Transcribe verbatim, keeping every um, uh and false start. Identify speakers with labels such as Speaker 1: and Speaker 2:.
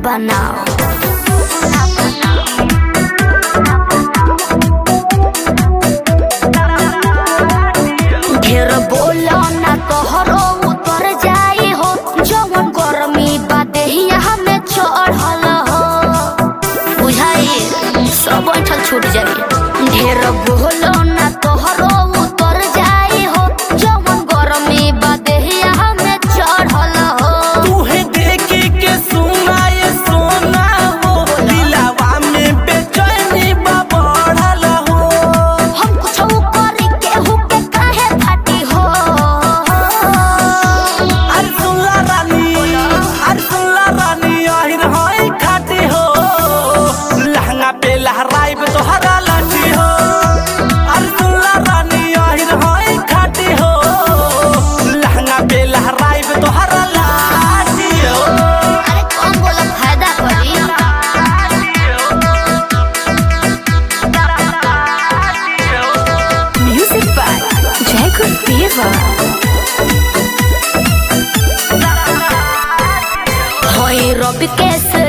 Speaker 1: बनाओ। ढेर बोलो ना तोहरो उतर जाई हो, जवन गर्मी बादेहिया हमें चढ़ल हो, बुझाई सब बैठल छूट जाई। ढेर बोलो ना तोहरो उतर जाई हो, जवन गर्मी बादेहिया हमें चढ़ल हो।
Speaker 2: तुहे देखे के सुनाए सोना हो, दिलवा में बेचैनी बा बढ़ल हो।
Speaker 1: हम कुछ करी केहू के काहे फाटी हो।
Speaker 2: अरे सुनला रानी, अरे सुनला रानी, आहिर होई खाटी हो, लहंगा पे लहराइब तोहरा लाठी हो। अरे सुनला रानी, आहिर होई खाटी हो, लहंगा पे लहराइब तोहरा लाठी हो।
Speaker 1: अरे कौन बोला फायदा करी। म्यूजिक बाय जयकुल देवा। होई रवि केस